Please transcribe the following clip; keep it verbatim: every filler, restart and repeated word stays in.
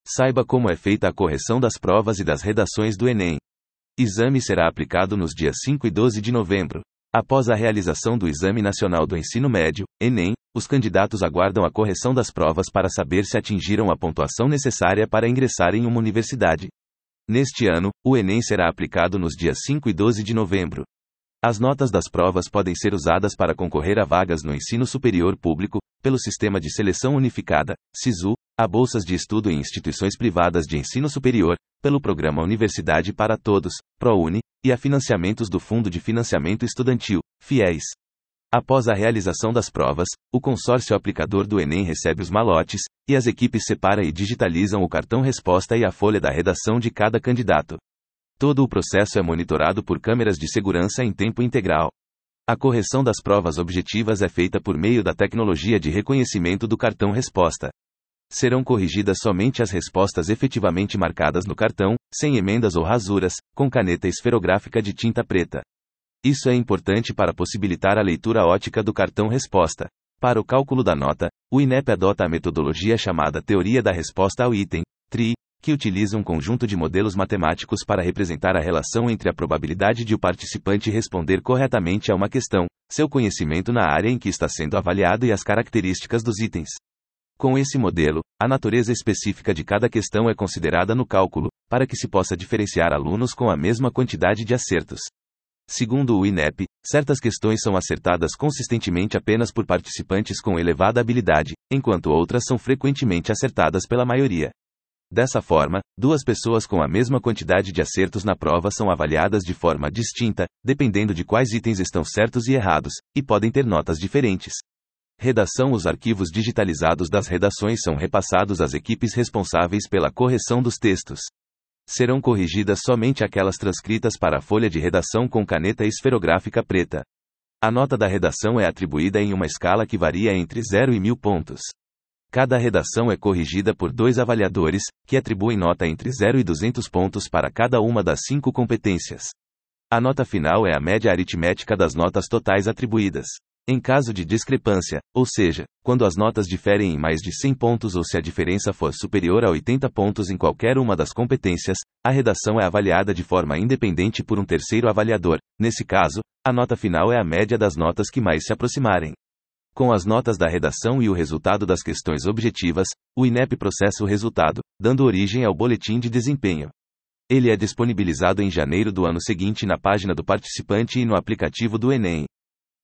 Saiba como é feita a correção das provas e das redações do Enem. Exame será aplicado nos dias cinco e doze de novembro. Após a realização do Exame Nacional do Ensino Médio, Enem, os candidatos aguardam a correção das provas para saber se atingiram a pontuação necessária para ingressar em uma universidade. Neste ano, o Enem será aplicado nos dias cinco e doze de novembro. As notas das provas podem ser usadas para concorrer a vagas no ensino superior público, pelo Sistema de Seleção Unificada, SISU, a bolsas de estudo em instituições privadas de ensino superior, pelo Programa Universidade para Todos, ProUni, e a financiamentos do Fundo de Financiamento Estudantil, FIES. Após a realização das provas, o consórcio aplicador do Enem recebe os malotes, e as equipes separam e digitalizam o cartão resposta e a folha da redação de cada candidato. Todo o processo é monitorado por câmeras de segurança em tempo integral. A correção das provas objetivas é feita por meio da tecnologia de reconhecimento do cartão resposta. Serão corrigidas somente as respostas efetivamente marcadas no cartão, sem emendas ou rasuras, com caneta esferográfica de tinta preta. Isso é importante para possibilitar a leitura ótica do cartão resposta. Para o cálculo da nota, o INEP adota a metodologia chamada Teoria da Resposta ao Item, T R I, que utiliza um conjunto de modelos matemáticos para representar a relação entre a probabilidade de o participante responder corretamente a uma questão, seu conhecimento na área em que está sendo avaliado e as características dos itens. Com esse modelo, a natureza específica de cada questão é considerada no cálculo, para que se possa diferenciar alunos com a mesma quantidade de acertos. Segundo o INEP, certas questões são acertadas consistentemente apenas por participantes com elevada habilidade, enquanto outras são frequentemente acertadas pela maioria. Dessa forma, duas pessoas com a mesma quantidade de acertos na prova são avaliadas de forma distinta, dependendo de quais itens estão certos e errados, e podem ter notas diferentes. Redação: os arquivos digitalizados das redações são repassados às equipes responsáveis pela correção dos textos. Serão corrigidas somente aquelas transcritas para a folha de redação com caneta esferográfica preta. A nota da redação é atribuída em uma escala que varia entre zero e mil pontos. Cada redação é corrigida por dois avaliadores, que atribuem nota entre zero e duzentos pontos para cada uma das cinco competências. A nota final é a média aritmética das notas totais atribuídas. Em caso de discrepância, ou seja, quando as notas diferem em mais de cem pontos ou se a diferença for superior a oitenta pontos em qualquer uma das competências, a redação é avaliada de forma independente por um terceiro avaliador. Nesse caso, a nota final é a média das notas que mais se aproximarem. Com as notas da redação e o resultado das questões objetivas, o INEP processa o resultado, dando origem ao boletim de desempenho. Ele é disponibilizado em janeiro do ano seguinte na página do participante e no aplicativo do Enem.